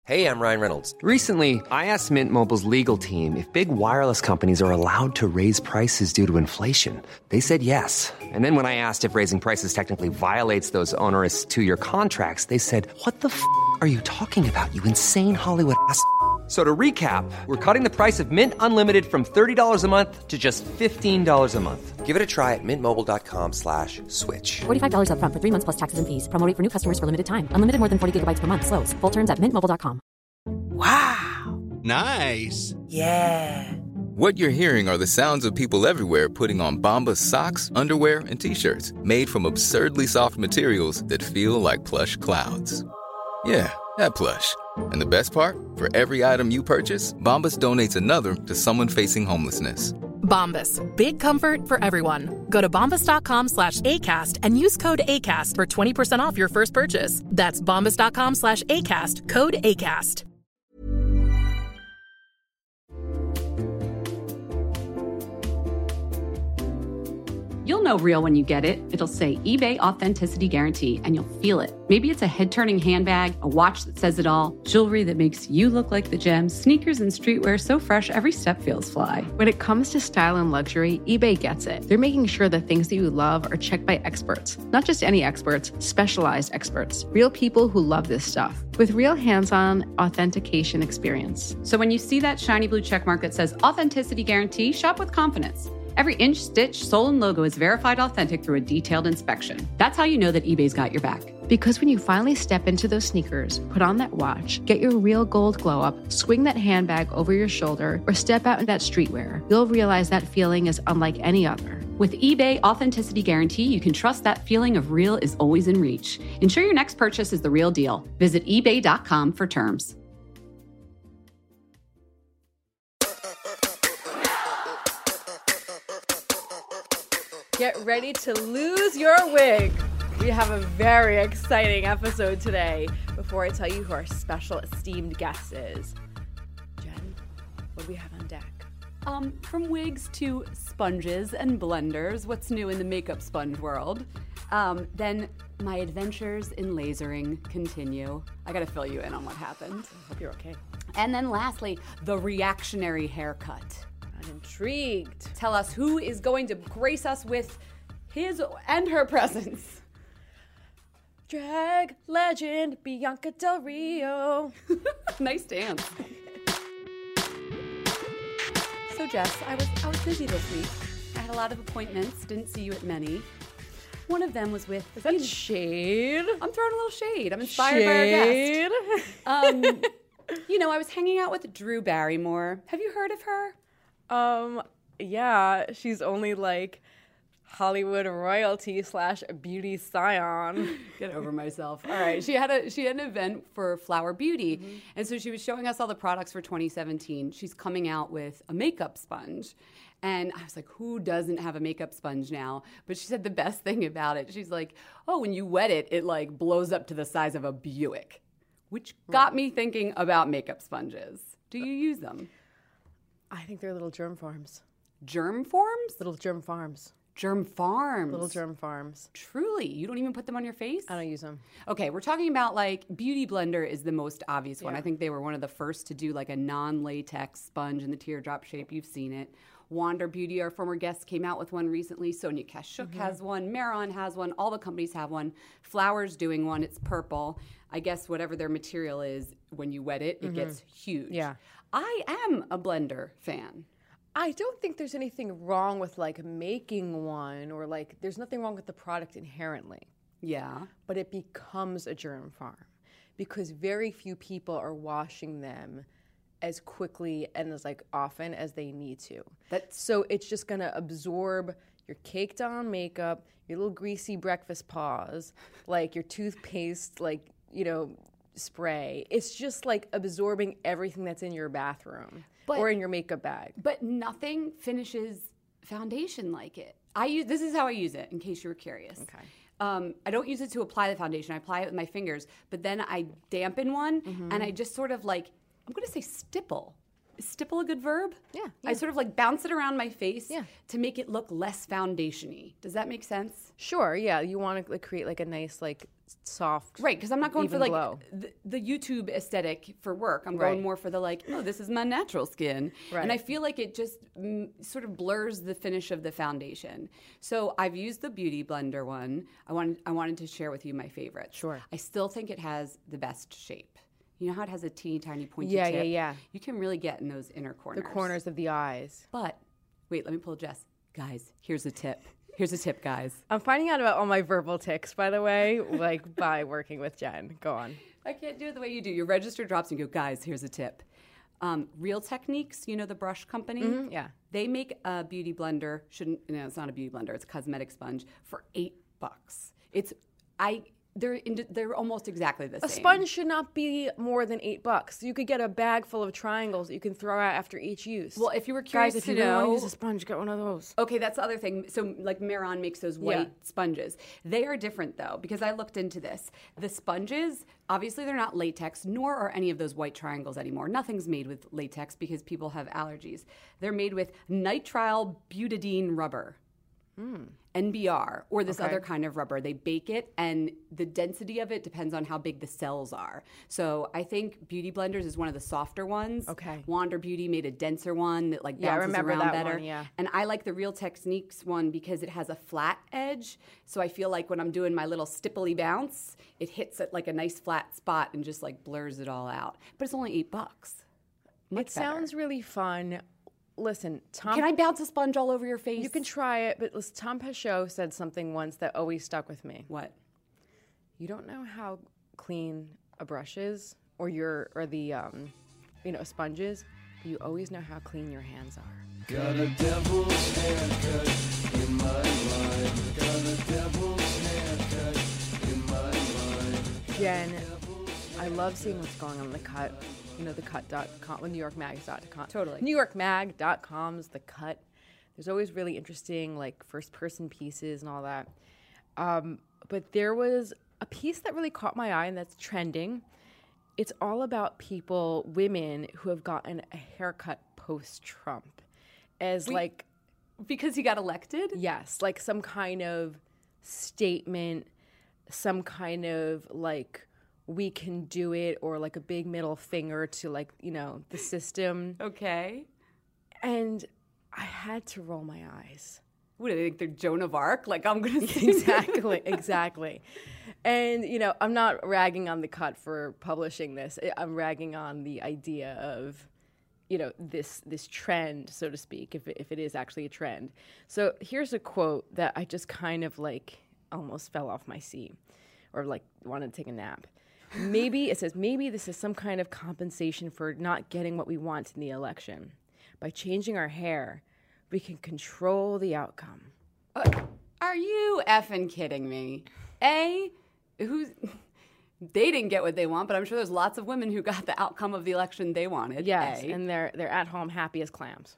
Hey, I'm Ryan Reynolds. Recently, I asked Mint Mobile's legal team if big wireless companies are allowed to raise prices due to inflation. They said yes. And then when I asked if raising prices technically violates those onerous two-year contracts, they said, "What the f*** are you talking about, you insane Hollywood ass?" So to recap, we're cutting the price of Mint Unlimited from $30 a month to just $15 a month. Give it a try at mintmobile.com/switch. $45 up front for 3 months plus taxes and fees. Promo rate for new customers for limited time. Unlimited more than 40 gigabytes per month. Slows full terms at mintmobile.com. Wow. Nice. Yeah. What you're hearing are the sounds of people everywhere putting on Bombas socks, underwear, and T-shirts made from absurdly soft materials that feel like plush clouds. Yeah, that plush. And the best part? For every item you purchase, Bombas donates another to someone facing homelessness. Bombas. Big comfort for everyone. Go to bombas.com/ACAST and use code ACAST for 20% off your first purchase. That's bombas.com/ACAST. Code ACAST. You'll know real when you get it. It'll say eBay Authenticity Guarantee, and you'll feel it. Maybe it's a head-turning handbag, a watch that says it all, jewelry that makes you look like the gem, sneakers and streetwear so fresh every step feels fly. When it comes to style and luxury, eBay gets it. They're making sure the things that you love are checked by experts. Not just any experts, specialized experts. Real people who love this stuff. With real hands-on authentication experience. So when you see that shiny blue checkmark that says Authenticity Guarantee, shop with confidence. Every inch, stitch, sole, and logo is verified authentic through a detailed inspection. That's how you know that eBay's got your back. Because when you finally step into those sneakers, put on that watch, get your real gold glow up, swing that handbag over your shoulder, or step out in that streetwear, you'll realize that feeling is unlike any other. With eBay Authenticity Guarantee, you can trust that feeling of real is always in reach. Ensure your next purchase is the real deal. Visit ebay.com for terms. Get ready to lose your wig. We have a very exciting episode today. Before I tell you who our special esteemed guest is, Jen, what do we have on deck? From wigs to sponges and blenders, what's new in the makeup sponge world? Then my adventures in lasering continue. I gotta fill you in on what happened. I hope you're okay. And then lastly, the reactionary haircut. I'm intrigued. Tell us who is going to grace us with his and her presence. Drag legend Bianca Del Rio. Nice dance. So Jess, I was busy this week. I had a lot of appointments, didn't see you at many. One of them was with... Is that shade? I'm throwing a little shade. I'm inspired by our guest. I was hanging out with Drew Barrymore. Have you heard of her? Yeah, she's only like Hollywood royalty / beauty scion. Get over myself. All right. She had an event for Flower Beauty. Mm-hmm. And so she was showing us all the products for 2017. She's coming out with a makeup sponge. And I was like, who doesn't have a makeup sponge now? But she said the best thing about it. She's like, oh, when you wet it, it like blows up to the size of a Buick, which got me thinking about makeup sponges. Do you use them? I think they're little germ farms. Germ forms? Little germ farms. Germ farms. Little germ farms. Truly? You don't even put them on your face? I don't use them. Okay, we're talking about like Beauty Blender is the most obvious one. I think they were one of the first to do like a non-latex sponge in the teardrop shape. You've seen it. Wander Beauty, our former guest, came out with one recently. Sonia Kashuk has one. Maron has one. All the companies have one. Flower's doing one. It's purple. I guess whatever their material is, when you wet it, it gets huge. Yeah. I am a blender fan. I don't think there's anything wrong with like making one or like there's nothing wrong with the product inherently. Yeah. But it becomes a germ farm because very few people are washing them as quickly and as like often as they need to. So it's just gonna absorb your caked on makeup, your little greasy breakfast paws, like your toothpaste, like, spray. It's just like absorbing everything that's in your bathroom or in your makeup bag. But nothing finishes foundation like it. This is how I use it, in case you were curious. Okay. I don't use it to apply the foundation. I apply it with my fingers, but then I dampen one and I just sort of like, I'm going to say stipple Is stipple a good verb? Yeah. I sort of like bounce it around my face Yeah. to make it look less foundation-y. Does that make sense? Sure, yeah. You want to like, create like a nice, like soft, Right, because I'm not going for even like glow. the YouTube aesthetic for work. I'm Right. going more for the like, oh, this is my natural skin. Right. And I feel like it just sort of blurs the finish of the foundation. So I've used the Beauty Blender one. I wanted to share with you my favorite. Sure. I still think it has the best shape. You know how it has a teeny tiny pointy Yeah, tip? yeah. You can really get in those inner corners. The corners of the eyes. But wait, let me pull Jess. Guys, here's a tip. Here's a tip, guys. I'm finding out about all my verbal tics, by the way, like by working with Jen. Go on. I can't do it the way you do. Your register drops and you go, guys, here's a tip. Real Techniques, you know the brush company? Yeah. They make a beauty blender. It's not a beauty blender. It's a cosmetic sponge for $8. They're almost exactly the same. A sponge should not be more than $8. You could get a bag full of triangles that you can throw out after each use. Well, if you were curious Guys, if to you really want know, to use a sponge, get one of those. Okay, that's the other thing. So, like Maron makes those white sponges. They are different, though, because I looked into this. The sponges, obviously, they're not latex, nor are any of those white triangles anymore. Nothing's made with latex because people have allergies. They're made with nitrile butadiene rubber. NBR, or this other kind of rubber. They bake it, and the density of it depends on how big the cells are. So I think Beauty Blenders is one of the softer ones. Okay. Wander Beauty made a denser one that like Yeah, I bounces remember around that better. one, yeah. And I like the Real Techniques one because it has a flat edge. So I feel like when I'm doing my little stipply bounce, it hits at like a nice flat spot and just like blurs it all out. But it's only $8. It sounds really fun. Listen, Tom. Can I bounce a sponge all over your face? You can try it, but listen, Tom Peugeot said something once that always stuck with me. What? You don't know how clean a brush is, or the sponge is, but you always know how clean your hands are. Got a devil's haircut in my mind. Got a devil's haircut in my mind. Jen, I love seeing what's going on in The Cut. You know, thecut.com, NewYorkMag.com. Totally. NewYorkMag.com's The Cut. There's always really interesting, like, first-person pieces and all that. But there was a piece that really caught my eye, and that's trending. It's all about women who have gotten a haircut post-Trump. Because he got elected? Yes, like some kind of statement, some kind of, like, we can do it, or like a big middle finger to the system. Okay. And I had to roll my eyes. What do they think they're Joan of Arc? Like I'm going to say Exactly. And, I'm not ragging on The Cut for publishing this. I'm ragging on the idea of, this trend, so to speak, if it is actually a trend. So here's a quote that I just kind of almost fell off my seat or wanted to take a nap. Maybe this is some kind of compensation for not getting what we want in the election. By changing our hair, we can control the outcome. Are you effing kidding me? They didn't get what they want, but I'm sure there's lots of women who got the outcome of the election they wanted. Yes, and they're at home happy as clams.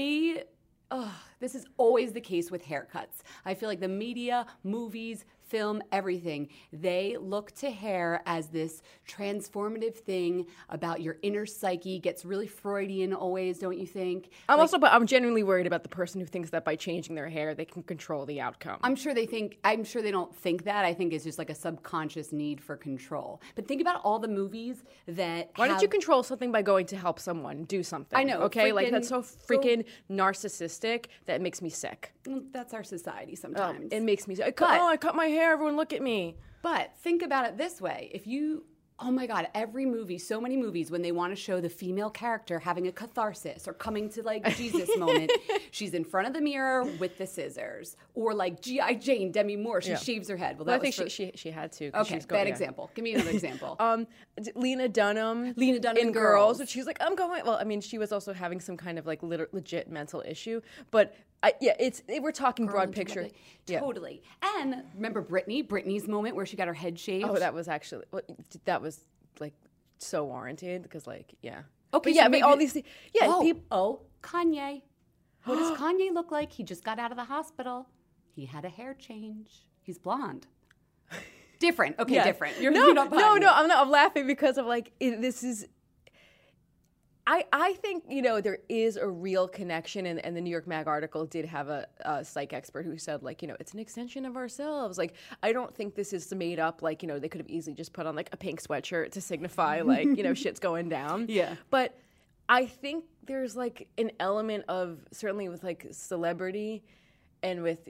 This is always the case with haircuts. I feel like the media, movies, film, everything, they look to hair as this transformative thing about your inner psyche. Gets really Freudian always, don't you think? I'm genuinely worried about the person who thinks that by changing their hair, they can control the outcome. I'm sure they don't think that. I think it's just like a subconscious need for control. But think about all the movies that Why don't you control something by going to help someone do something? I know. Okay? That's so freaking narcissistic that it makes me sick. That's our society sometimes. It makes me sick. I cut my hair. Everyone look at me. But think about it this way. Oh my God, every movie, so many movies, when they want to show the female character having a catharsis or coming to Jesus moment, she's in front of the mirror with the scissors. Or like G.I. Jane, Demi Moore, she shaves her head. Well, I think she had to. Okay, bad example. Give me another example. Lena Dunham in Girls. She's like, I'm going. Well, I mean, she was also having some kind of legit mental issue. But we're talking broad picture. Totally. And remember Britney's moment where she got her head shaved? Oh, that was actually, that was so warranted because yeah. Okay, but all these things. Yeah. Kanye. What does Kanye look like? He just got out of the hospital. He had a hair change. He's blonde. Different. Okay, different. No, I'm not. I'm laughing because of this is. I think, there is a real connection, and the New York Mag article did have a psych expert who said, like, it's an extension of ourselves. Like, I don't think this is made up. Like, they could have easily just put on, like, a pink sweatshirt to signify, like, shit's going down. Yeah. But I think there's, like, an element of, certainly with, like, celebrity and with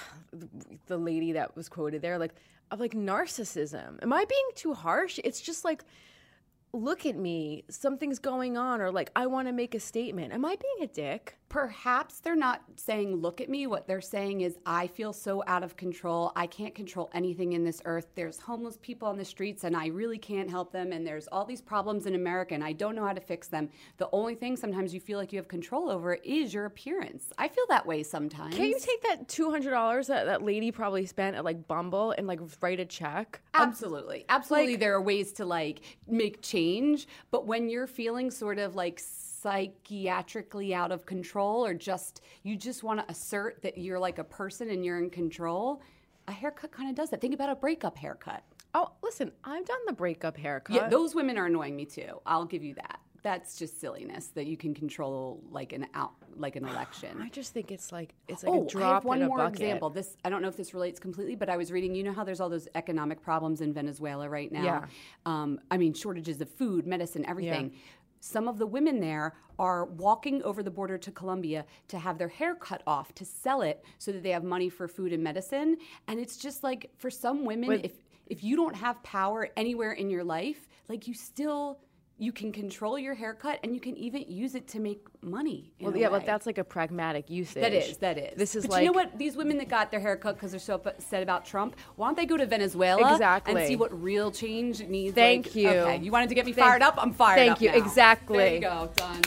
the lady that was quoted there, like, of, like, narcissism. Am I being too harsh? It's just, like, look at me, something's going on, or like, I want to make a statement. Am I being a dick? Perhaps they're not saying, look at me. What they're saying is, I feel so out of control. I can't control anything in this earth. There's homeless people on the streets and I really can't help them. And there's all these problems in America and I don't know how to fix them. The only thing sometimes you feel like you have control over is your appearance. I feel that way sometimes. Can you take that $200 that lady probably spent at like Bumble and like write a check? Absolutely. Absolutely. Like, there are ways to like make change. But when you're feeling sort of like psychiatrically out of control, or you just want to assert that you're like a person and you're in control, a haircut kind of does that. Think about a breakup haircut. Oh, listen, I've done the breakup haircut. Yeah, those women are annoying me too. I'll give you that. That's just silliness that you can control like an election. I just think it's like a drop in a bucket. I have one more example. I don't know if this relates completely, but I was reading, how there's all those economic problems in Venezuela right now. Yeah. Shortages of food, medicine, everything. Yeah. Some of the women there are walking over the border to Colombia to have their hair cut off, to sell it so that they have money for food and medicine. And it's just like, for some women, if you don't have power anywhere in your life, like you can control your haircut and you can even use it to make money. But that's like a pragmatic usage. That is. This is but like, you know what? These women that got their haircut because they're so upset about Trump, why don't they go to Venezuela and see what real change needs? Thank you. Okay, you wanted to get me fired up? I'm fired up. Thank you. Now. Exactly. There you go. Done.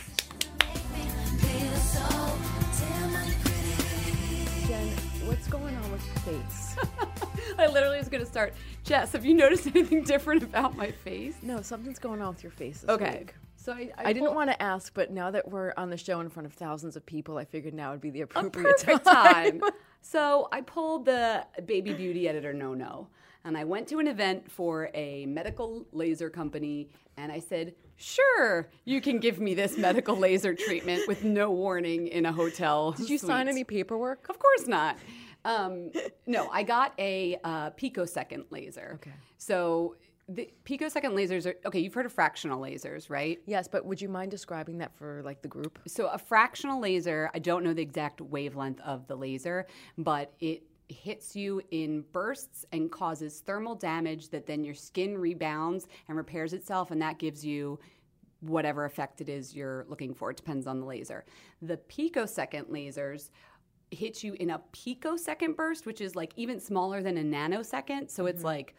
Jen, what's going on with your face? I literally was going to start. Jess, have you noticed anything different about my face? No, something's going on with your face this week. So I didn't want to ask, but now that we're on the show in front of thousands of people, I figured now would be the appropriate time. So I pulled the baby beauty editor no, and I went to an event for a medical laser company, and I said, sure, you can give me this medical laser treatment with no warning in a hotel Did you sign any paperwork? Of course not. No, I got a picosecond laser. Okay. So the picosecond lasers are, okay, you've heard of fractional lasers, right? Yes, but would you mind describing that for like the group? So a fractional laser, I don't know the exact wavelength of the laser, but it hits you in bursts and causes thermal damage that then your skin rebounds and repairs itself, and that gives you whatever effect it is you're looking for. It depends on the laser. The picosecond lasers hit you in a picosecond burst, which is like even smaller than a nanosecond. So it's like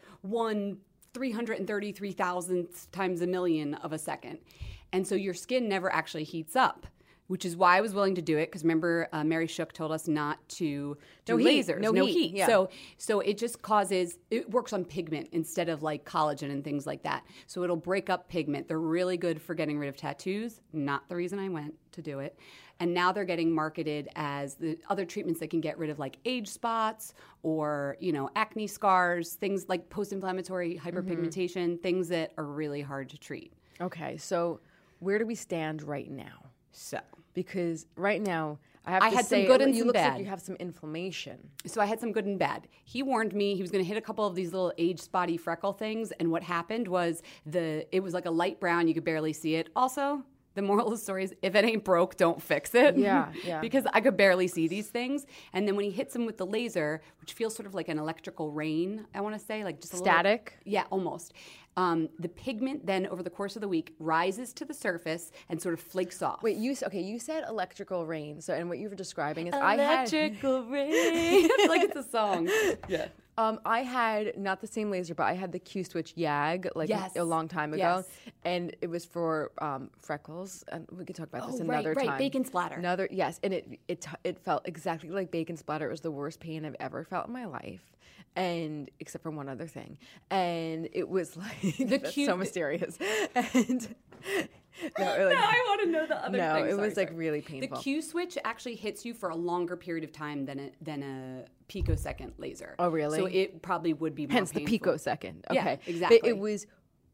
1/333,000th times a million of a second. And so your skin never actually heats up, which is why I was willing to do it. Because remember, Mary Shook told us not to do lasers. No heat. Yeah. So it just it works on pigment instead of like collagen and things like that. So it'll break up pigment. They're really good for getting rid of tattoos. Not the reason I went to do it. And now they're getting marketed as the other treatments that can get rid of like age spots or, acne scars, things like post-inflammatory hyperpigmentation, things that are really hard to treat. Okay, so where do we stand right now? So, because right now, I had some good and some looks bad. Like you have some inflammation. So I had some good and bad. He warned me he was going to hit a couple of these little age spotty freckle things, and what happened was it was like a light brown. You could barely see it. Also, the moral of the story is, if it ain't broke, don't fix it. Yeah. Because I could barely see these things. And then when he hits them with the laser, which feels sort of like an electrical rain, I want to say, like just a static. Yeah, almost. The pigment then, over the course of the week, rises to the surface and sort of flakes off. Wait, you said electrical rain. So, and what you were describing is electrical rain. Like it's a song. Yeah. I had not the same laser, but I had the Q-Switch YAG a long time ago, and it was for freckles. And we could talk about this another time. Right, bacon splatter. And it felt exactly like bacon splatter. It was the worst pain I've ever felt in my life, and except for one other thing, and it was like that's so mysterious. And I want to know the other thing. No, it was like really painful. The Q-Switch actually hits you for a longer period of time than a picosecond laser. Oh, really? So it probably would be more Hence painful. The picosecond. Okay. Yeah, exactly. But it was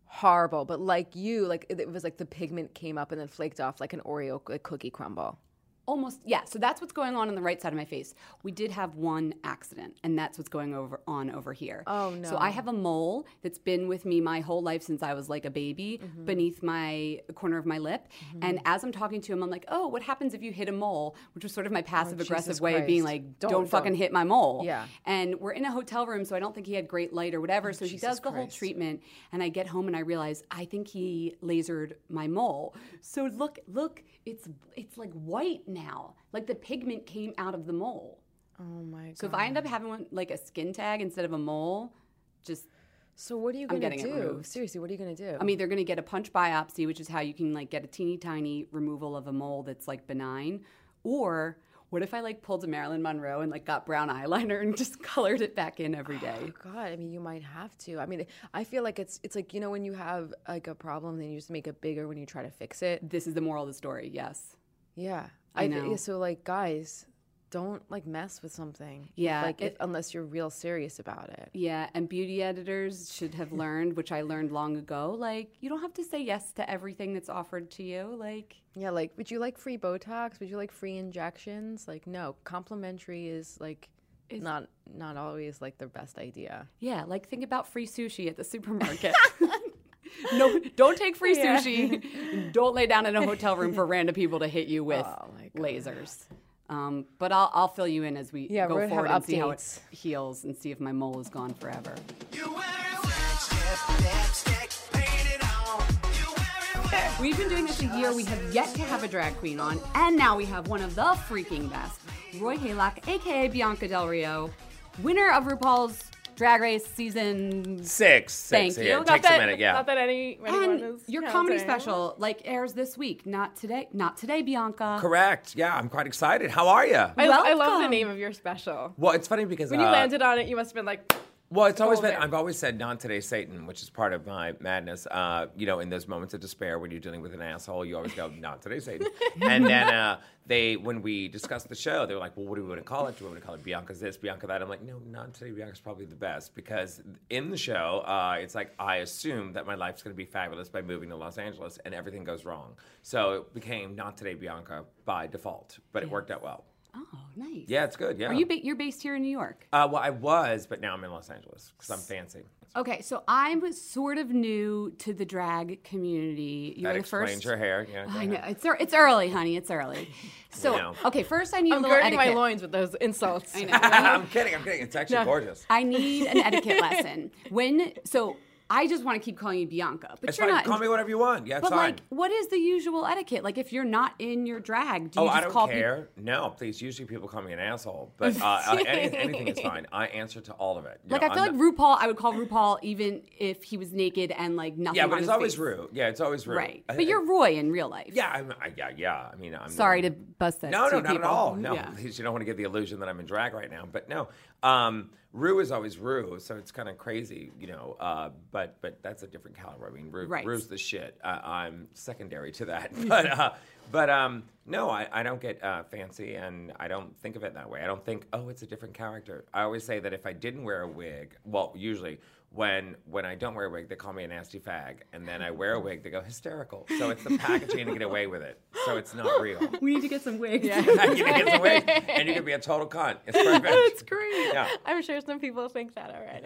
horrible. But like you, like it was like the pigment came up and then flaked off like an Oreo cookie crumble. Almost, yeah. So that's what's going on the right side of my face. We did have one accident, and that's what's going on over here. Oh, no. So I have a mole that's been with me my whole life since I was like a baby beneath my corner of my lip. And as I'm talking to him, I'm like, oh, what happens if you hit a mole? Which was sort of my passive-aggressive Jesus way of being Christ. like, don't fucking hit my mole. Yeah. And we're in a hotel room, so I don't think he had great light or whatever. So he Jesus does the whole Christ. treatment, and I get home and I realize I think he lasered my mole. So look, it's like white now. Like the pigment came out of the mole. Oh my god. So if I end up having one like a skin tag instead of a mole, just So what are you I'm going to getting it do? removed. Seriously, what are you going to do? I'm either going to get a punch biopsy, which is how you can like get a teeny tiny removal of a mole that's like benign, or what if I like pulled a Marilyn Monroe and like got brown eyeliner and just colored it back in every day? Oh God, I mean, you might have to. I mean, I feel like it's like, you know, when you have like a problem, then you just make it bigger when you try to fix it. This is the moral of the story, yes. Yeah. I know. So like, guys, don't like mess with something. Yeah, Like unless you're real serious about it. Yeah, and beauty editors should have learned, which I learned long ago, like you don't have to say yes to everything that's offered to you. Like Yeah, like, would you like free Botox? Would you like free injections? Like, no, complimentary is like not always like the best idea. yeah, like think about free sushi at the supermarket. No, don't take free sushi. Don't lay down in a hotel room for random people to hit you with lasers. But I'll fill you in as we Yeah, go we're gonna forward have and see how it updates. heals and see if my mole is gone forever. We've been doing this a year. We have yet to have a drag queen on, and now we have one of the freaking best, Roy Haylock, aka Bianca Del Rio, winner of RuPaul's Drag Race season Six. Thank Yeah, you. it takes a minute, yeah. Not that anyone And is your counting. comedy special like airs this week. Not today, Bianca. Correct. Yeah, I'm quite excited. How are you? I love the Welcome. name of your special. Well, it's funny because When you landed on it, you must have been like, well, it's always been. Golden. I've always said "Not today, Satan," which is part of my madness. You know, in those moments of despair when you're dealing with an asshole, you always go "Not today, Satan." And then when we discussed the show, they were like, "Well, what do we want to call it? Do we want to call it Bianca's this, Bianca that?" I'm like, "No, Not today, Bianca's probably the best because in the show, it's like I assume that my life's going to be fabulous by moving to Los Angeles, and everything goes wrong. So it became Not Today, Bianca by default, but it worked out well. Oh, nice. Yeah, it's good. Yeah. Are you you're based here in New York? Well, I was, but now I'm in Los Angeles because I'm fancy. Okay, so I'm sort of new to the drag community. You're That the explains first. your hair. Yeah, go I know ahead. it's early, honey. It's early. So You know. okay, first I need I'm a little girding my etiquette. loins with those insults. I know. I'm kidding. It's actually gorgeous. I need an etiquette lesson. I just want to keep calling you Bianca, but It's you're fine. not. Call me whatever you want. Yeah, it's but fine. like, what is the usual etiquette? Like, if you're not in your drag, do you Oh, just I don't call care. No, please. Usually people call me an asshole, but anything is fine. I answer to all of it. You Like, know, I feel I'm like RuPaul, I would call RuPaul even if he was naked and like nothing. Yeah, on but it's his always face. Rue. Yeah, it's always Rue. Right, but you're Roy in real life. Yeah, yeah. I mean, I'm Sorry to bust that. No, to not people. at all. No, Yeah. please, you don't want to give the illusion that I'm in drag right now. But no, Rue is always Rue, so it's kind of crazy, you know. But that's a different caliber. I mean, Rue's the shit. I'm secondary to that. But no, I don't get fancy, and I don't think of it that way. I don't think, oh, it's a different character. I always say that if I didn't wear a wig, well, usually when I don't wear a wig, they call me a nasty fag, and then I wear a wig, they go hysterical. So it's the packaging to get away with it. So it's not real. We need to get some wigs. Yeah. You can get some wigs, and you can be a total cunt. It's perfect. That's great. Yeah. I'm sure some people think that already.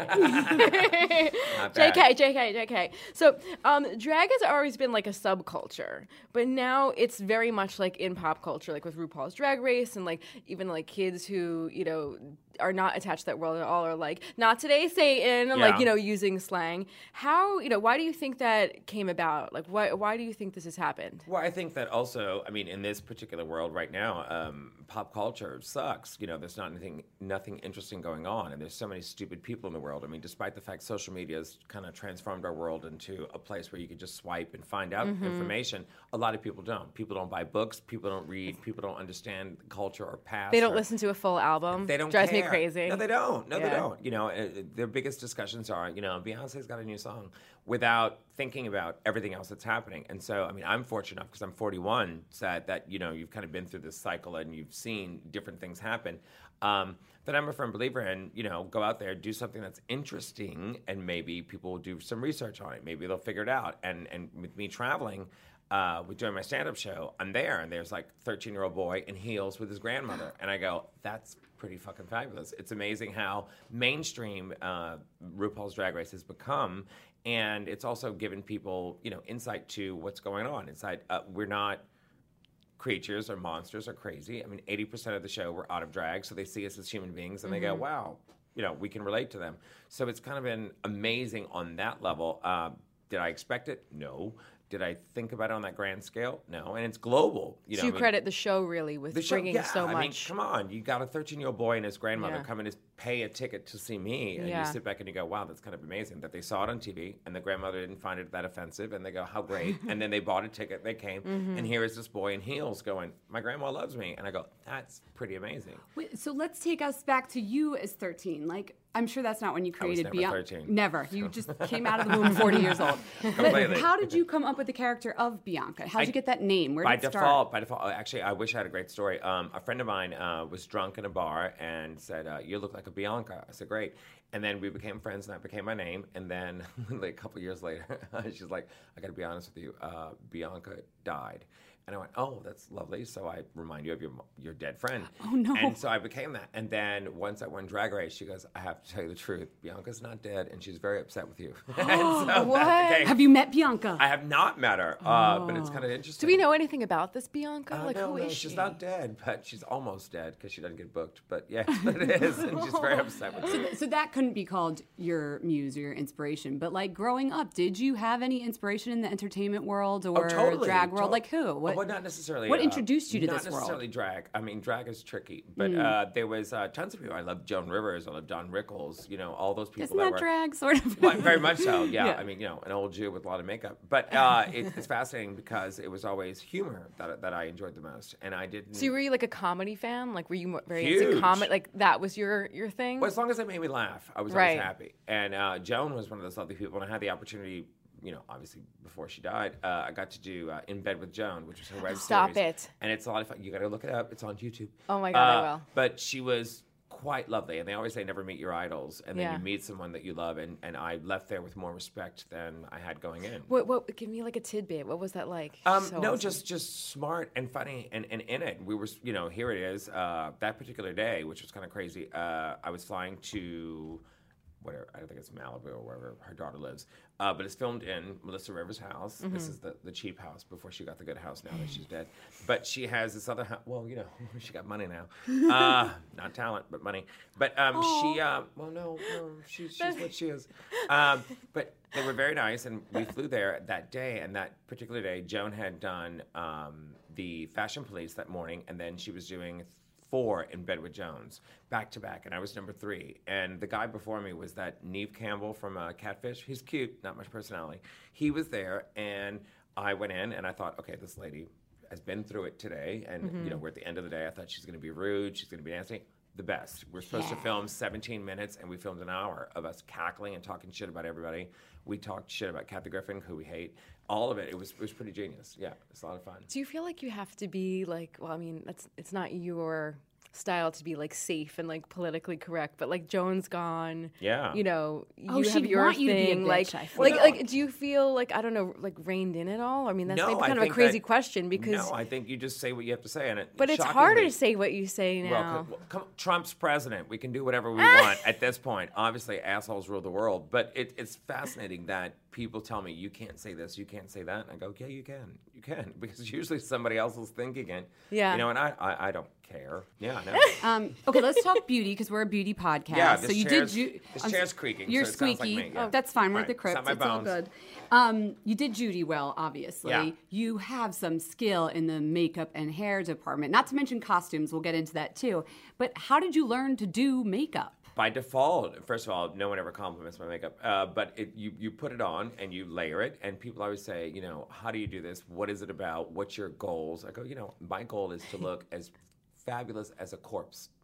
Not bad. JK. So, drag has always been like a subculture, but now it's very much like in pop culture, like with RuPaul's Drag Race, and like even like kids who, you know, are not attached to that world at all are like, not today, Satan, and like, you know, using slang. How, you know, why do you think that came about? Like, why do you think this has happened? Well, I think that also, I mean, in this particular world right now, pop culture sucks. You know, there's nothing interesting going on, and there's so many stupid people in the world. I mean, despite the fact social media has kind of transformed our world into a place where you can just swipe and find out information, a lot of people don't. People don't buy books. People don't read. People don't understand culture or past. They don't listen to a full album. They don't Drives me care. crazy. No, they don't. No, they don't. You know, their biggest discussions are, you know, Beyonce's got a new song without thinking about everything else that's happening. And so, I mean, I'm fortunate enough because I'm 41, sad that, you know, you've kind of been through this cycle and you've seen different things happen. That I'm a firm believer in, you know, go out there, do something that's interesting, and maybe people will do some research on it. Maybe they'll figure it out. And with me traveling, with doing my stand-up show, I'm there, and there's like a 13-year-old boy in heels with his grandmother. And I go, that's pretty fucking fabulous. It's amazing how mainstream RuPaul's Drag Race has become. And it's also given people, you know, insight to what's going on inside. We're not creatures or monsters or crazy. I mean, 80% of the show we're out of drag, so they see us as human beings and they go, wow, you know, we can relate to them. So it's kind of been amazing on that level. Did I expect it? No. Did I think about it on that grand scale? No. And it's global. You know, so you credit the show really with bringing so much. I mean, come on. You got a 13-year-old boy and his grandmother come and pay a ticket to see me. And you sit back and you go, wow, that's kind of amazing that they saw it on TV and the grandmother didn't find it that offensive. And they go, how great. And then they bought a ticket. They came. And here is this boy in heels going, my grandma loves me. And I go, that's pretty amazing. Wait, so let's take us back to you as 13. Like, I'm sure that's not when you created I was never 13. Never. You just came out of the womb 40 years old. Completely. But how did you come up with the character of Bianca? How did you get that name? Where did it start? By default. Actually, I wish I had a great story. A friend of mine was drunk in a bar and said, you look like a Bianca. I said, great. And then we became friends, and that became my name. And then like a couple years later, she's like, I got to be honest with you, Bianca died. And I went, oh, that's lovely. So I remind you of your dead friend. Oh, no. And so I became that. And then once I won Drag Race, she goes, I have to tell you the truth. Bianca's not dead, and she's very upset with you. So what? Have you met Bianca? I have not met her, but it's kind of interesting. Do we know anything about this Bianca? Who is she? She's not dead, but she's almost dead because she doesn't get booked. But yeah, it is, and she's very upset with you. So that couldn't be called your muse or your inspiration. But like growing up, did you have any inspiration in the entertainment world or drag world? Like who? Well, not necessarily. What introduced you to this world? Not necessarily drag. I mean, drag is tricky. But there was tons of people. I loved Joan Rivers. I loved Don Rickles. You know, all those people. Isn't that drag, sort of? Well, very much so, yeah. I mean, you know, an old Jew with a lot of makeup. But it's fascinating because it was always humor that I enjoyed the most. And I didn't... So were you like a comedy fan? Like, were you very Huge. into comedy? Like, that was your thing? Well, as long as it made me laugh, I was always happy. And Joan was one of those lovely people. And I had the opportunity... You know, obviously, before she died, I got to do In Bed with Joan, which was her web series. Stop it. And it's a lot of fun. You got to look it up. It's on YouTube. Oh, my God, I will. But she was quite lovely. And they always say never meet your idols. And then you meet someone that you love. And I left there with more respect than I had going in. What? Give me like a tidbit. What was that like? Just smart and funny. And in it, we were, you know, here it is. That particular day, which was kind of crazy, I was flying to... whatever, I think it's Malibu or wherever her daughter lives. But it's filmed in Melissa Rivers' house. This is the cheap house before she got the good house now that she's dead. But she has this other house. Well, you know, she got money now. Not talent, but money. But she's what she is. But they were very nice, and we flew there that day. And that particular day, Joan had done the Fashion Police that morning, and then she was doing 4 In Bed with Jones, back to back, and I was number 3. And the guy before me was that Neve Campbell from Catfish. He's cute, not much personality. He was there, and I went in, and I thought, okay, this lady has been through it today, and you know, we're at the end of the day. I thought she's going to be rude, she's going to be nasty. The best. We're supposed to film 17 minutes, and we filmed an hour of us cackling and talking shit about everybody. We talked shit about Kathy Griffin, who we hate. All of it. It was pretty genius. Yeah, it's a lot of fun. Do you feel like you have to be like? Well, I mean, it's not your style to be like safe and like politically correct, but like Joan's gone. Yeah. You know, you have your want thing. You to be a bitch, like, do you feel like, I don't know, like reined in at all? I mean, that's maybe kind of a crazy question because. No, I think you just say what you have to say, and but it's harder to say what you say now. Well, Trump's president. We can do whatever we want at this point. Obviously, assholes rule the world, but it's fascinating that people tell me you can't say this, you can't say that, and I go, yeah, you can, because usually somebody else is thinking it. Yeah. You know, and I don't care. Yeah, I know. Okay, let's talk beauty because we're a beauty podcast. Yeah, this chair's creaking. You're so it squeaky. Sounds like me. Yeah. Oh, that's fine. We're Right. at the crypt. It's not my bones. All good. You did Judy well, obviously. Yeah. You have some skill in the makeup and hair department. Not to mention costumes. We'll get into that too. But how did you learn to do makeup? By default, first of all, no one ever compliments my makeup, but you put it on and you layer it, and people always say, you know, how do you do this? What is it about? What's your goals? I go, you know, my goal is to look as fabulous as a corpse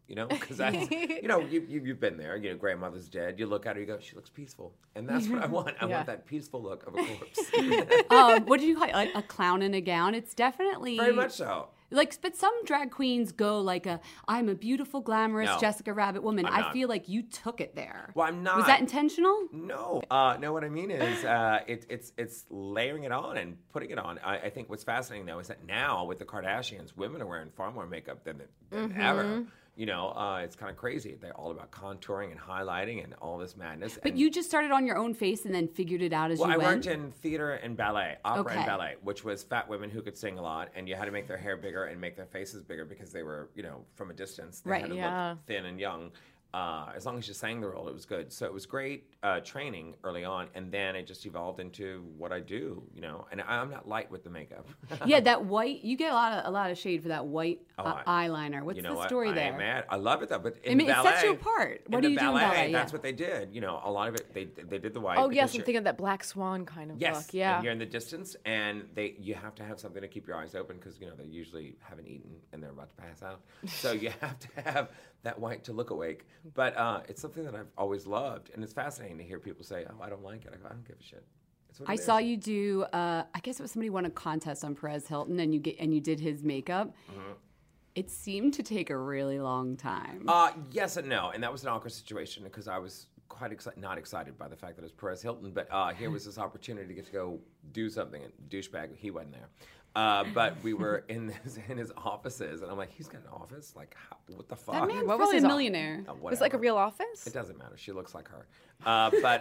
You know, because that's, you know, you've been there. You know, grandmother's dead. You look at her, you go, she looks peaceful. And that's what I want. I want that peaceful look of a corpse. What did you call it? Like a clown in a gown? It's definitely... Very much so. Like, but some drag queens go like I'm a beautiful, glamorous Jessica Rabbit woman. I feel like you took it there. Well, I'm not. Was that intentional? No. No, what I mean is it's layering it on and putting it on. I think what's fascinating, though, is that now with the Kardashians, women are wearing far more makeup than ever. You know, it's kind of crazy. They're all about contouring and highlighting and all this madness. But you just started on your own face and then figured it out as you went? Well, I worked in theater and ballet, opera and ballet, which was fat women who could sing a lot, and you had to make their hair bigger and make their faces bigger because they were, you know, from a distance. They had to look thin and young. As long as you sang the role, it was good. So it was great training early on, and then it just evolved into what I do, you know. And I'm not light with the makeup. Yeah, that white. You get a lot of shade for that white eyeliner. What's the story there? I'm mad. I love it though, but in ballet, it sets you apart. What do you do in ballet? That's what they did. You know, a lot of it they did the white. Oh yes, I'm thinking of that Black Swan kind of look. Yeah, and you're in the distance, and you have to have something to keep your eyes open because you know they usually haven't eaten and they're about to pass out. So you have to have that white to look awake. But it's something that I've always loved, and it's fascinating to hear people say, "Oh, I don't like it." I go, "I don't give a shit." I saw you do. I guess it was somebody won a contest on Perez Hilton, and you did his makeup. Mm-hmm. It seemed to take a really long time. Yes and no, and that was an awkward situation because I was quite not excited by the fact that it was Perez Hilton, but here was this opportunity to get to go do something. And douchebag, he wasn't there. But we were in his offices, and I'm like, he's got an office? Like, what the fuck? That man's probably a millionaire. Was it like a real office? It doesn't matter. She looks like her. But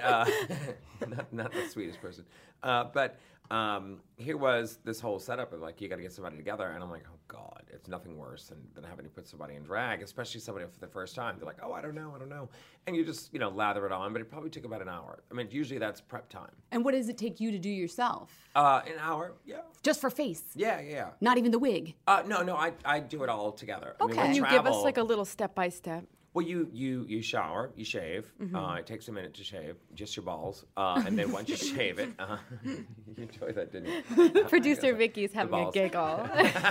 not the sweetest person. But here was this whole setup of like, you got to get somebody together. And I'm like, oh, God, it's nothing worse than having to put somebody in drag, especially somebody for the first time. They're like, oh, I don't know. And you just, you know, lather it on. But it probably took about an hour. I mean, usually that's prep time. And what does it take you to do yourself? An hour, yeah. Just for face? Yeah. Not even the wig? No, I do it all together. Okay. I mean, you give us like a little step-by-step. Well, you shower, you shave. Mm-hmm. It takes a minute to shave, just your balls. And then once you shave it, you enjoyed that, didn't you? Producer Vicky's having a giggle.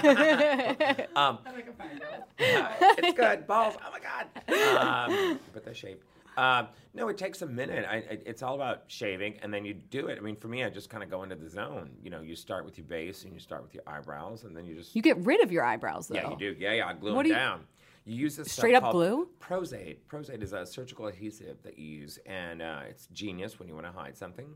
It's good. Balls, oh my God. But they're shaved. No, it takes a minute. It's all about shaving, and then you do it. I mean, for me, I just kind of go into the zone. You know, you start with your base, and you start with your eyebrows, and then you just... You get rid of your eyebrows, though. Yeah, you do. Yeah, I glue them down. You use this straight stuff up glue? Prozade. Prozade is a surgical adhesive that you use, and it's genius when you want to hide something.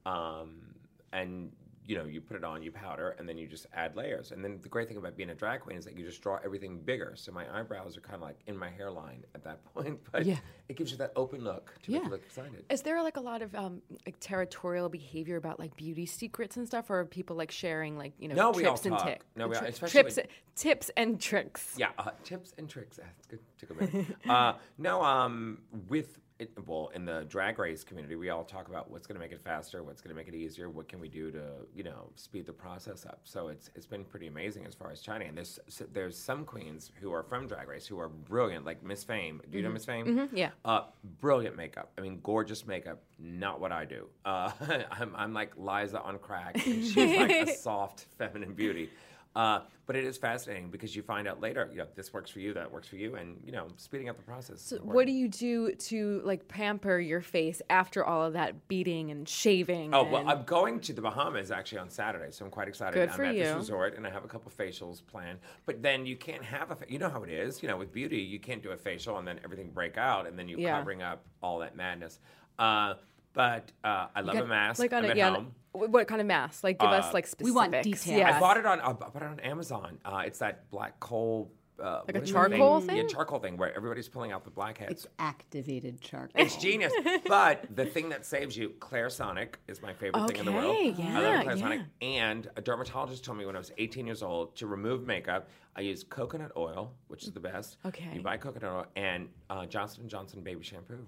And you know, you put it on, you powder, and then you just add layers. And then the great thing about being a drag queen is that you just draw everything bigger. So my eyebrows are kind of like in my hairline at that point, but it gives you that open look to make you look excited. Is there like a lot of like territorial behavior about like beauty secrets and stuff, or are people like sharing like, you know, trips and tips? No, we all tips and tricks. Yeah, tips and tricks. That's good. Took a minute. With well, in the drag race community, we all talk about what's going to make it faster, what's going to make it easier, what can we do to, you know, speed the process up. So it's been pretty amazing as far as China. And there's some queens who are from Drag Race who are brilliant, like Miss Fame. Do you know Miss Fame? Mm-hmm, yeah. Brilliant makeup. I mean, gorgeous makeup. Not what I do. I'm like Liza on crack, and she's like a soft, feminine beauty. But it is fascinating because you find out later, you know, this works for you, that works for you, and, you know, speeding up the process. So what do you do to, like, pamper your face after all of that beating and shaving? Oh, well, I'm going to the Bahamas, actually, on Saturday, so I'm quite excited. Good for I'm at you. this resort, and I have a couple facials planned. But then you can't have you know how it is, you know, with beauty, you can't do a facial and then everything break out, and then you're covering up all that madness. But I love a mask. Like I'm at home. What kind of mask? Like, give us like specifics. We want details. Yeah. I bought it on Amazon. It's that black coal. Like a charcoal thing? Yeah, charcoal thing where everybody's pulling out the blackheads. It's activated charcoal. It's genius. But the thing that saves you, Clarisonic is my favorite thing in the world. Yeah, I love Clarisonic. And a dermatologist told me when I was 18 years old to remove makeup, I use coconut oil, which is the best. Okay. You buy coconut oil and Johnson & Johnson baby shampoo.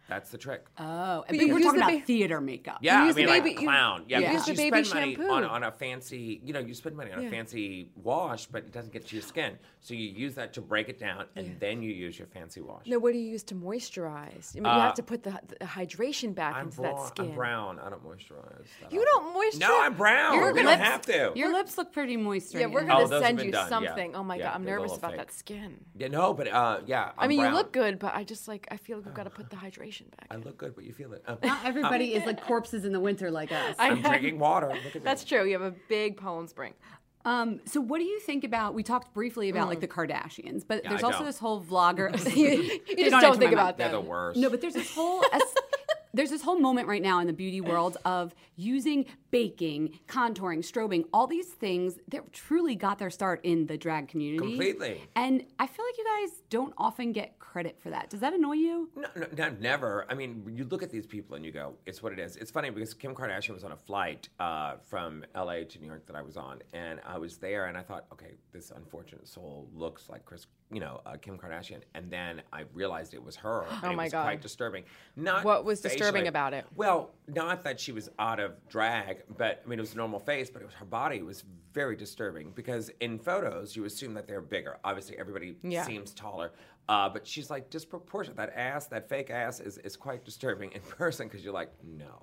That's the trick. Oh, But but you we're use talking the about theater makeup. Yeah, I use the mean, like baby- clown. Yeah, you because use you the baby spend money shampoo. on a fancy, you spend money on a fancy wash, but it doesn't get to your skin. So you use that to break it down, and then you use your fancy wash. No, what do you use to moisturize? I mean, you have to put the hydration back into that skin. I'm brown. I don't moisturize. You don't moisturize. No, I'm brown. Your We don't lips- have to. Your lips look pretty moist right Yeah, we're now. gonna those send have you been done, yeah. something. Oh my Yeah, god, I'm they're a nervous little about fake. that skin. Yeah, no, but yeah. I mean, brown. you look good, but I just I feel like we've got to put the hydration back. I look good, but you feel it. Not everybody is like corpses in the winter like us. I'm drinking water. Look at That's me. true. You have a big Poland Spring. So what do you think about? We talked briefly about like the Kardashians, but Yeah, there's I also don't. this whole vlogger. You They just don't don't enter think my about mind. They're them. the worst. No, but there's this whole moment right now in the beauty world of using baking, contouring, strobing, all these things that truly got their start in the drag community. Completely. And I feel like you guys don't often get credit for that. Does that annoy you? No, never. I mean, you look at these people and you go, it's what it is. It's funny because Kim Kardashian was on a flight from LA to New York that I was on, and I was there and I thought, okay, this unfortunate soul looks like Kim Kardashian, and then I realized it was her. And Oh my it was God. quite disturbing. Not What was disturbing facially. about it? Well, not that she was out of drag, but I mean, it was a normal face, but it was her body was very disturbing because in photos you assume that they're bigger. Obviously, everybody seems taller, but she's like disproportionate. That ass, that fake ass, is quite disturbing in person because you're like, no.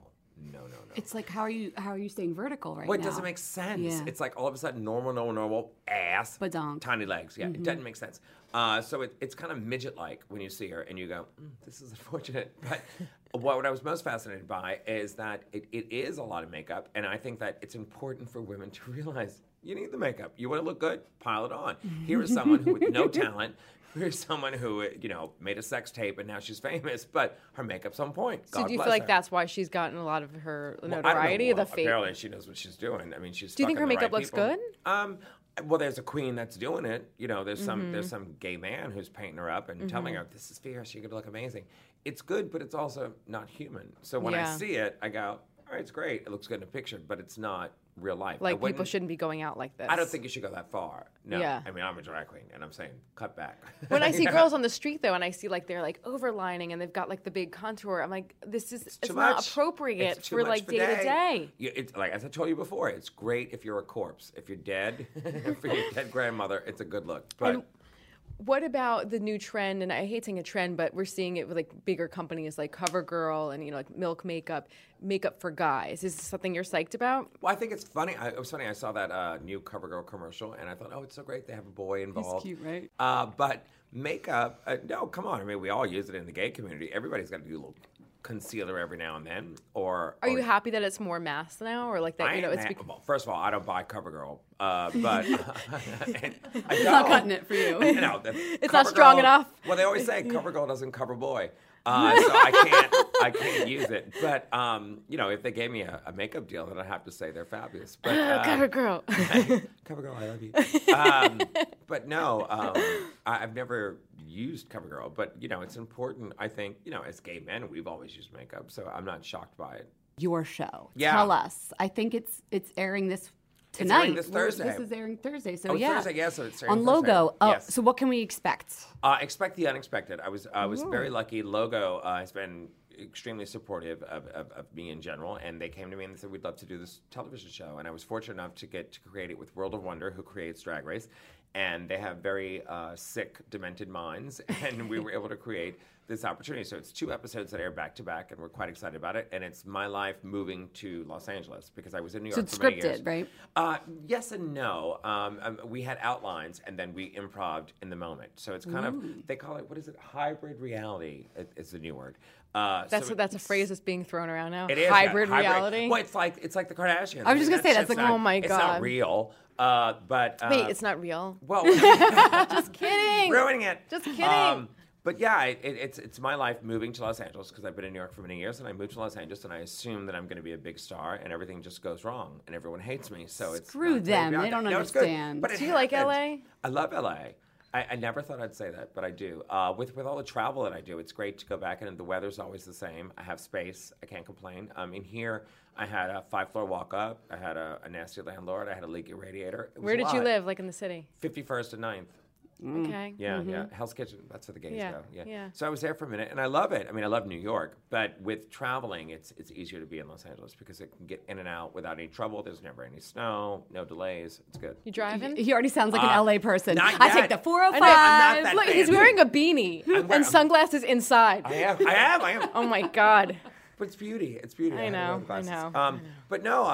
It's like how are you staying vertical right Well, now? it doesn't make sense. Yeah. It's like all of a sudden normal ass, Badonk. tiny legs. Yeah, it doesn't make sense. So it's kind of midget-like when you see her and you go, this is unfortunate. But what I was most fascinated by is that it is a lot of makeup, and I think that it's important for women to realize you need the makeup. You want to look good? Pile it on. Here is someone who with no talent. Here's someone who, made a sex tape and now she's famous, but her makeup's on point. So God do you bless feel like her. that's why she's gotten a lot of her Well, I don't notoriety? know. The fake. Apparently, she knows what she's doing. I mean, she's. Do you think her fucking the makeup right looks people. good? Well, there's a queen that's doing it. There's some gay man who's painting her up and telling her this is fierce. You're gonna look amazing. It's good, but it's also not human. So when I Yeah. see it, I go, all right, it's great. It looks good in a picture, but it's not real life. Like I people wouldn't- shouldn't be going out like this. I don't think you should go that far. No. Yeah. I mean, I'm a drag queen, and I'm saying cut back. When I see girls on the street though, and I see like they're like overlining and they've got like the big contour, I'm like, it's too not much. appropriate It's too for much like for day to day. It's like as I told you before, it's great if you're a corpse. If you're dead, for your dead grandmother, it's a good look. But And what about the new trend? And I hate saying a trend, but we're seeing it with like bigger companies like CoverGirl and like Milk makeup for guys. Is this something you're psyched about? well, I think it's funny. It was funny. I saw that new CoverGirl commercial, and I thought, oh, it's so great. They have a boy involved. cute, right? But makeup, no, come on. I mean, we all use it in the gay community. Everybody's got to do a little concealer every now and then. Are you happy that it's more mass now, or like that? I It's am well, first of all, I don't buy CoverGirl, but I It's not cutting it for you. It's not strong enough. Well, they always say CoverGirl doesn't cover boy, so I can't use it. But if they gave me a makeup deal, then I have to say they're fabulous. But CoverGirl. CoverGirl, I love you. But no, I've never used CoverGirl. But it's important. I think as gay men, we've always used makeup, so I'm not shocked by it. Your show. Yeah. Tell us. I think it's airing this It's tonight. airing this Thursday. This is airing Thursday. So Oh, yeah. Thursday, yeah, so it's airing on Thursday. Logo. Yes. So what can we expect? Expect the unexpected. I was very lucky. Logo has been extremely supportive of me in general, and they came to me and they said, we'd love to do this television show. And I was fortunate enough to get to create it with World of Wonder, who creates Drag Race. And they have very sick, demented minds, and we were able to create this opportunity. So it's 2 episodes that air back to back, and we're quite excited about it. And it's my life moving to Los Angeles because I was in New York So it's for many years. scripted, right? Yes and no. We had outlines, and then we improv'd in the moment. So it's kind of, they call it, what is it? Hybrid reality is the new word. That's a phrase that's being thrown around now. It is hybrid reality. Well, it's like the Kardashians. I was just gonna say, that's shit's like, oh my It's God. not real. But Wait, it's not real. well, Just kidding. ruining it. Just kidding. But yeah, it's my life moving to Los Angeles because I've been in New York for many years, and I moved to Los Angeles, and I assume that I'm going to be a big star, and everything just goes wrong, and everyone hates me. So it's Screw not them. great. They don't No, it's good, understand. but it Do you like happens. LA? I love LA. I never thought I'd say that, but I do. With all the travel that I do, it's great to go back, and the weather's always the same. I have space. I can't complain. In here, I had a 5-floor walk-up. I had a nasty landlord. I had a leaky radiator. It was Where a did you lot. live? Like in the city? 51st and 9th. Okay. Yeah, yeah. Hell's Kitchen. That's where the gays Yeah, go. Yeah. yeah. So I was there for a minute, and I love it. I mean, I love New York, but with traveling, it's easier to be in Los Angeles because it can get in and out without any trouble. There's never any snow, no delays. It's good. You driving? He already sounds like an LA person. not I yet. take the 405. I know, I'm not that Look, he's fancy. wearing a beanie and sunglasses inside. I am. Oh my God. But it's beauty. It's beauty. I have know, the glasses. I know. But no,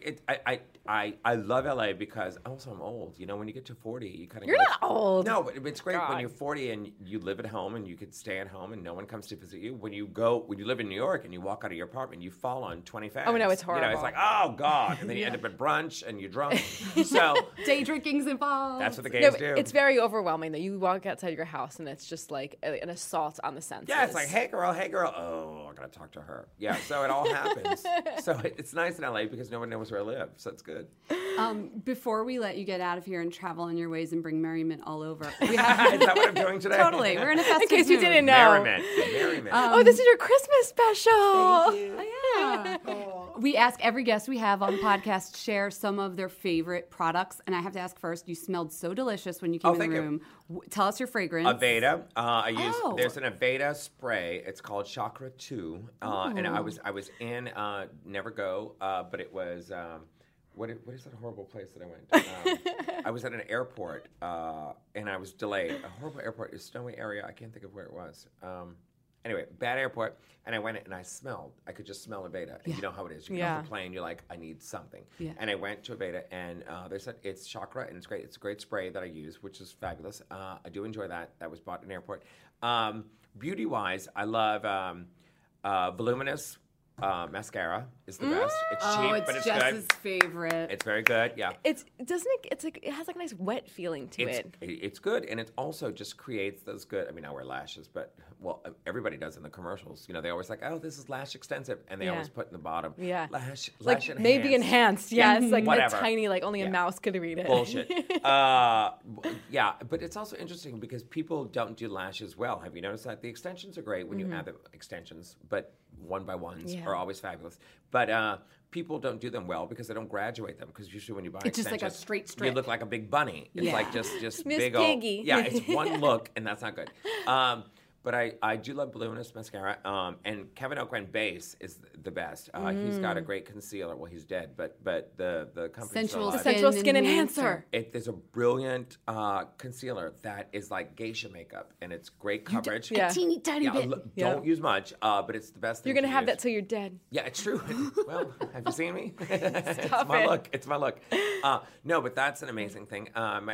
I love LA because also I'm old. You know, when you get to 40, you kind of You're not old. No, but it's great when God. you're 40 and you live at home and you could stay at home and no one comes to visit you. When you live in New York and you walk out of your apartment, you fall on 20 fags. Oh, no, it's You know, horrible. it's like, oh God, and then you end up at brunch and you're drunk. So Day drinking's involved. that's what the gays No, do. it's very overwhelming that you walk outside your house and it's just like an assault on the senses. Yeah, it's like, hey girl. Oh, I gotta talk to her. Yeah, so it all happens. So it's nice in LA because no one knows where I live, so it's good. Before we let you get out of here and travel on your ways and bring merriment all over, we Is that what I'm doing today? Totally. We're in a festive In case you mood. didn't know. Merriment. Oh, this is your Christmas special. Thank you. Yeah. We ask every guest we have on the podcast share some of their favorite products, and I have to ask first. You smelled so delicious when you came in the thank you. room. Tell us your fragrance. Aveda. I use. Oh. There's an Aveda spray. It's called Chakra 2, and I was in Never Go, but it was. What is that horrible place that I went? I was at an airport, and I was delayed. A horrible airport, a snowy area. I can't think of where it was. Anyway, bad airport, and I went and I smelled. I could just smell Aveda. And you know how it is. You get off the plane, you're like, I need something. Yeah. And I went to Aveda, and they said it's Chakra, and it's great. It's a great spray that I use, which is fabulous. I do enjoy that. That was bought in an airport. Beauty-wise, I love Voluminous mascara is the best. It's cheap, but it's good. Jess's favorite. It's very good. Yeah. It's like it has like a nice wet feeling to it. It's good, and it also just creates those good. I mean, I wear lashes, but everybody does in the commercials. You know, they always like, oh, this is lash extensive, and they always put in the bottom, lash Like enhanced. maybe enhanced, yes, like whatever. a tiny, like only a mouse could read it. Bullshit. Yeah, but it's also interesting because people don't do lashes well. Have you noticed that? The extensions are great when you add the extensions, but one by ones are always fabulous. But people don't do them well because they don't graduate them. Because usually when you buy It's just extensions, like a straight strip. you look like a big bunny. It's like just Miss big Piggy. old. Yeah, it's one look, and that's not good. But I do love Voluminous mascara, and Kevin Aucoin Base is the best. He's got a great concealer. Well, he's dead, but the company's still alive. Sensual Skin Enhancer. There's a brilliant concealer that is like geisha makeup, and it's great coverage. Yeah. A teeny tiny bit. Don't use much, but it's the best thing You're gonna to have use. that till you're dead. Yeah, it's true. Well, have you seen me? It's Stop my it. look. It's my look. No, but that's an amazing thing.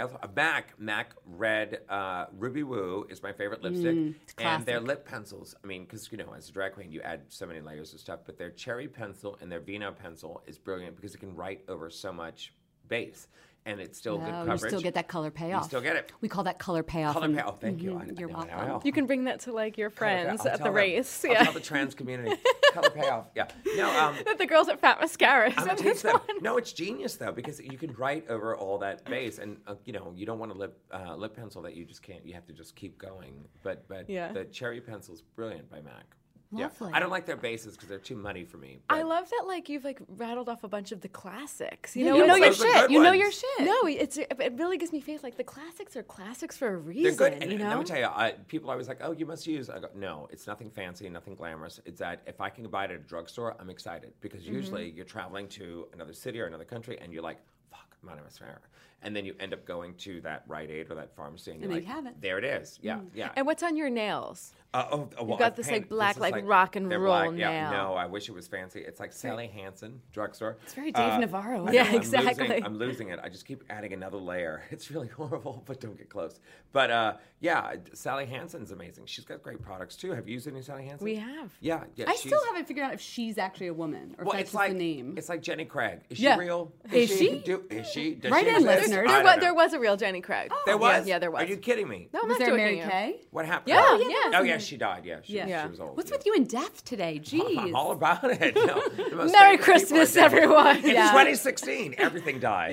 MAC Red Ruby Woo is my favorite lipstick, and their lip pencils. I mean, because as a drag queen, you add so many layers of stuff. But their cherry pencil and their Vino pencil is brilliant because it can write over so much base. And it's still good coverage. You still get that color payoff. You still get it. We call that color payoff. Color payoff. Thank you. You're welcome. I know. You can bring that to like your friends I'll at tell the them. race. I'll tell the trans community. Color payoff. Yeah. No. That the girls at Fat Mascara. I'm gonna teach them. No, it's genius though because you can write over all that base, and you don't want a lip pencil that you just can't. You have to just keep going. But the cherry pencil is brilliant by MAC. Lovely. Yeah. I don't like their bases because they're too muddy for me. I love that like you've like rattled off a bunch of the classics. You You know know your those are shit. good You know ones. your shit. No, it really gives me faith. Like the classics are classics for a reason. They're good. And you know? let me tell you, people are always like, oh, you must use. I go, no, it's nothing fancy, nothing glamorous. It's that if I can buy it at a drugstore, I'm excited because usually you're traveling to another city or another country and you're like, fuck, I'm out of mascara. And then you end up going to that Rite Aid or that pharmacy and you're they like, have it. there it is. Yeah, yeah. And what's on your nails? Well, You got I've this, painted- like, black, is like, rock and they're roll black. Yeah, nail. no, I wish it was fancy. It's like Sally Hansen drugstore. It's very Dave Navarro. I Yeah, know, exactly. I'm losing it. I just keep adding another layer. It's really horrible, but don't get close. But yeah, Sally Hansen's amazing. She's got great products too. Have you used any Sally Hansen? We have. Yeah, yeah. I still haven't figured out if she's actually a woman or if that's it's just like the name. It's like Jenny Craig. Is Yeah. she real? Is she? Is she? Does Right she in, exist? listeners. I don't There know. was a real Jenny Craig. There was? Yeah, there was. Are you kidding me? No, I'm Was not there joking Mary you. Kay? What happened? Yeah, Oh, yeah. Oh yeah, she died. Yeah, she Yeah. was old. What's yeah. with you in death today? Jeez. I'm all about it. No, the most Merry famous Christmas, people are dead. everyone. In Yeah. 2016, everything died.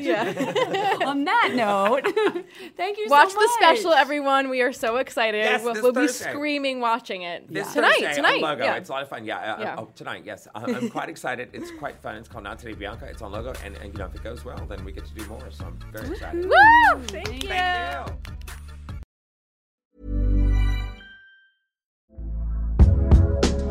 On that note, thank you Watch so much. the special, everyone. We are so excited. Yes, we'll this we'll be Thursday. screaming watching it. This Tonight. Thursday on Logo. Yeah. It's a lot of fun. Yeah. Yeah. Tonight, yes. I'm quite excited. It's quite fun. It's called Not Today Bianca. It's on Logo. And if it goes well, then we get to do more. So I'm very excited. Woo! Thank you. Thank you.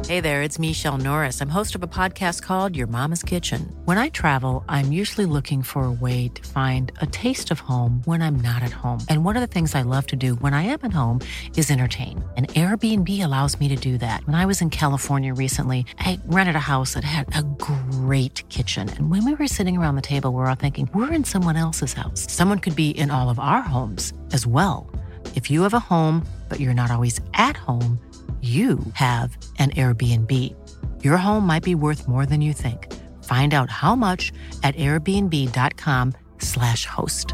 Hey there, it's Michelle Norris. I'm host of a podcast called Your Mama's Kitchen. When I travel, I'm usually looking for a way to find a taste of home when I'm not at home. And one of the things I love to do when I am at home is entertain. And Airbnb allows me to do that. When I was in California recently, I rented a house that had a great kitchen. And when we were sitting around the table, we were all thinking, we're in someone else's house. Someone could be in all of our homes as well. If you have a home, but you're not always at home, you have an Airbnb. Your home might be worth more than you think. Find out how much at airbnb.com/host.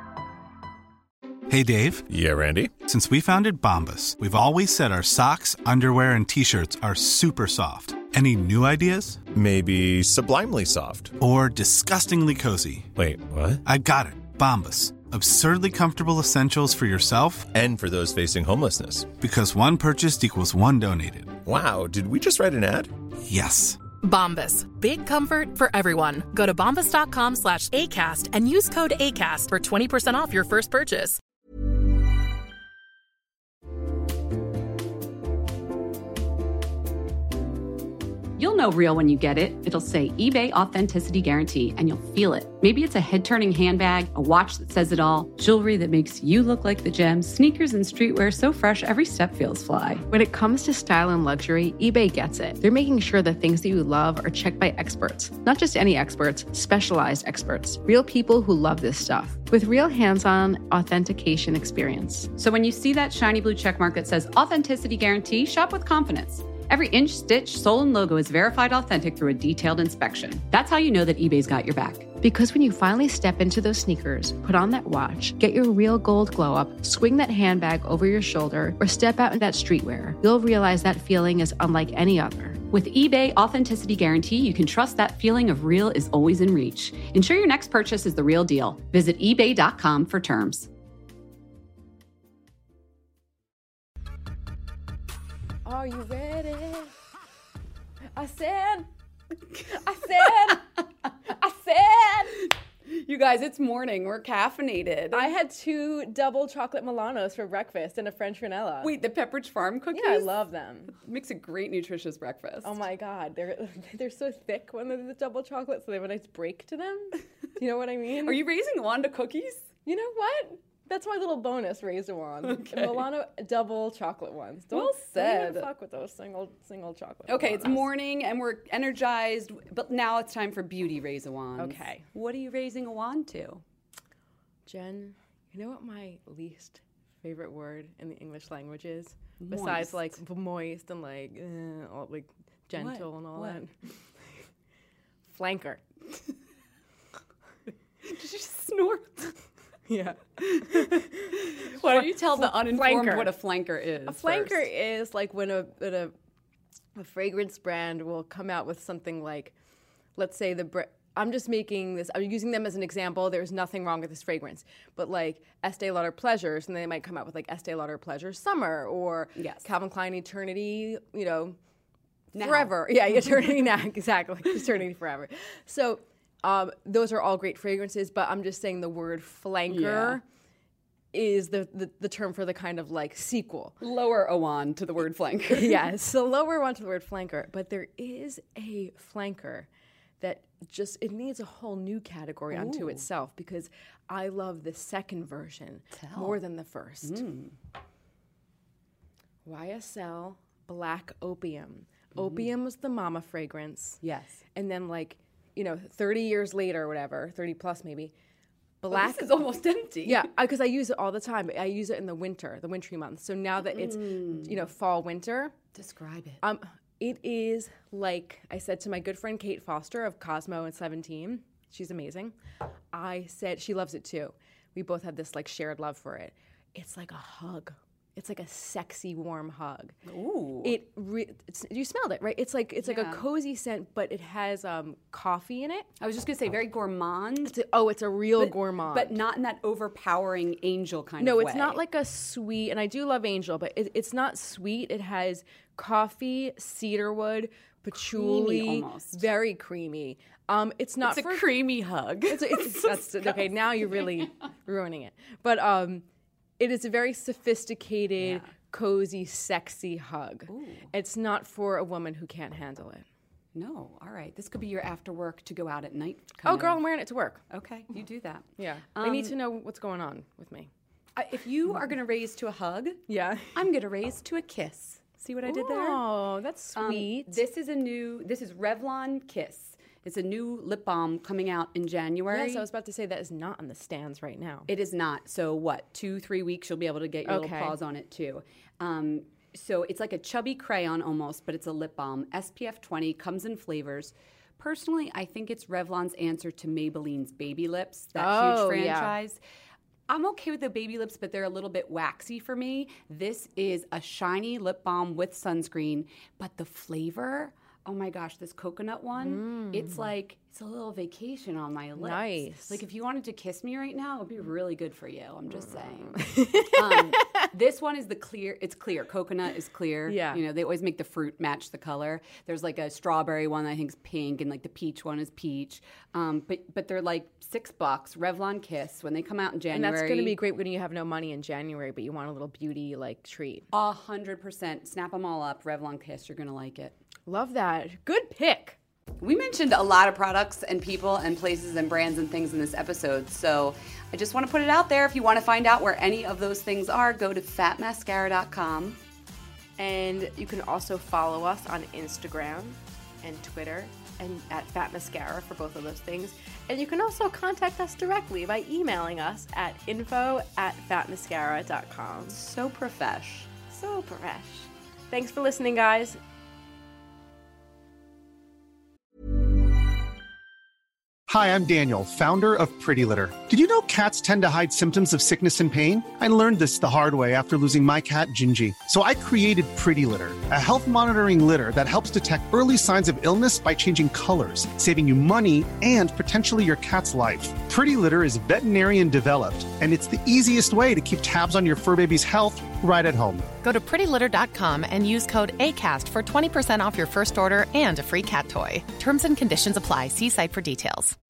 Hey, Dave. Yeah, Randy. Since we founded Bombas, we've always said our socks, underwear, and T-shirts are super soft. Any new ideas? Maybe sublimely soft. Or disgustingly cozy. Wait, what? I got it. Bombas. Absurdly comfortable essentials for yourself and for those facing homelessness. Because one purchased equals one donated. Wow, did we just write an ad? Yes. Bombas. Big comfort for everyone. Go to bombas.com/ACAST and use code ACAST for 20% off your first purchase. You'll know real when you get it. It'll say eBay Authenticity Guarantee, and you'll feel it. Maybe it's a head-turning handbag, a watch that says it all, jewelry that makes you look like the gems, sneakers and streetwear so fresh every step feels fly. When it comes to style and luxury, eBay gets it. They're making sure the things that you love are checked by experts. Not just any experts, specialized experts. Real people who love this stuff. With real hands-on authentication experience. So when you see that shiny blue checkmark that says Authenticity Guarantee, shop with confidence. Every inch, stitch, sole, and logo is verified authentic through a detailed inspection. That's how you know that eBay's got your back. Because when you finally step into those sneakers, put on that watch, get your real gold glow up, swing that handbag over your shoulder, or step out in that streetwear, you'll realize that feeling is unlike any other. With eBay Authenticity Guarantee, you can trust that feeling of real is always in reach. Ensure your next purchase is the real deal. Visit ebay.com for terms. Are you ready? I said. You guys, it's morning. We're caffeinated. I had 2 double chocolate Milanos for breakfast and a French vanilla. Wait, the Pepperidge Farm cookies? Yeah, I love them. Makes a great nutritious breakfast. Oh my God, they're so thick when they're the double chocolate, so they have a nice break to them. Do you know what I mean? Are you raising Wanda cookies? You know what? That's my little bonus, raised a wand. Okay. Milano double chocolate ones. Well said. Don't fuck with those single chocolate. Okay, Milanos. It's morning and we're energized, but now it's time for beauty raise a wand. Okay. What are you raising a wand to? Jen, you know what my least favorite word in the English language is? Moist. Besides like moist and like all, like gentle and all that. Flanker. Did you snort? Yeah. Why don't you tell the uninformed flanker. what a flanker is? A flanker is like when a fragrance brand will come out with something like, let's say I'm just making this, I'm using them as an example. There's nothing wrong with this fragrance. But like Estee Lauder Pleasures, and they might come out with like Estee Lauder Pleasure Summer or Calvin Klein Eternity, now. Forever. Yeah, Eternity now, exactly. Eternity Forever. So those are all great fragrances, but I'm just saying the word flanker is the term for the kind of like sequel. Lower a wand to the word flanker. Yes, so lower one to the word flanker. But there is a flanker that it needs a whole new category unto itself because I love the second version more than the first. YSL Black Opium. Opium was the mama fragrance. Yes. And then 30 years later or whatever, 30 plus maybe, black. This is almost empty. Yeah, because I use it all the time. I use it in the wintry months. So now that it's, fall, winter. Describe it. It is like I said to my good friend Kate Foster of Cosmo and 17. She's amazing. I said, she loves it too. We both have this shared love for it. It's like a hug. It's like a sexy, warm hug. Ooh. You smelled it, right? It's like a cozy scent, but it has coffee in it. I was just gonna say very gourmand. It's a real gourmand, but not in that overpowering angel kind of way. No, it's not like a sweet. And I do love angel, but it's not sweet. It has coffee, cedarwood, patchouli, creamy almost. Very creamy. It's not. It's a creamy hug. That's okay. Now you're really ruining it, but. It is a very sophisticated, cozy, sexy hug. Ooh. It's not for a woman who can't handle it. No, all right. This could be your after work to go out at night. Girl, I'm wearing it to work. Okay, you do that. Yeah. I need to know what's going on with me. If you are going to raise to a hug, I'm going to raise to a kiss. See what I did there? Oh, that's sweet. This is Revlon Kiss. It's a new lip balm coming out in January. Yes, I was about to say that is not on the stands right now. It is not. So what, 2-3 weeks you'll be able to get your little paws on it too. So it's like a chubby crayon almost, but it's a lip balm. SPF 20, comes in flavors. Personally, I think it's Revlon's answer to Maybelline's Baby Lips, that huge franchise. I'm okay with the Baby Lips, but they're a little bit waxy for me. This is a shiny lip balm with sunscreen, but the flavor, oh my gosh, this coconut one, it's like, it's a little vacation on my lips. Nice. Like if you wanted to kiss me right now, it would be really good for you. I'm just saying. This one is it's clear. Coconut is clear. Yeah. You know, they always make the fruit match the color. There's like a strawberry one that I think is pink, and like the peach one is peach. But they're like $6. Revlon Kiss, when they come out in January. And that's going to be great when you have no money in January, but you want a little beauty like treat. 100%. Snap them all up. Revlon Kiss. You're going to like it. Love that. Good pick. We mentioned a lot of products and people and places and brands and things in this episode, so I just want to put it out there. If you want to find out where any of those things are, go to fatmascara.com. And you can also follow us on Instagram and Twitter and at Fat Mascara for both of those things. And you can also contact us directly by emailing us at info@fatmascara.com. So profesh. So profesh. Thanks for listening, guys. Hi, I'm Daniel, founder of Pretty Litter. Did you know cats tend to hide symptoms of sickness and pain? I learned this the hard way after losing my cat, Gingy. So I created Pretty Litter, a health monitoring litter that helps detect early signs of illness by changing colors, saving you money and potentially your cat's life. Pretty Litter is veterinarian developed, and it's the easiest way to keep tabs on your fur baby's health right at home. Go to prettylitter.com and use code ACAST for 20% off your first order and a free cat toy. Terms and conditions apply. See site for details.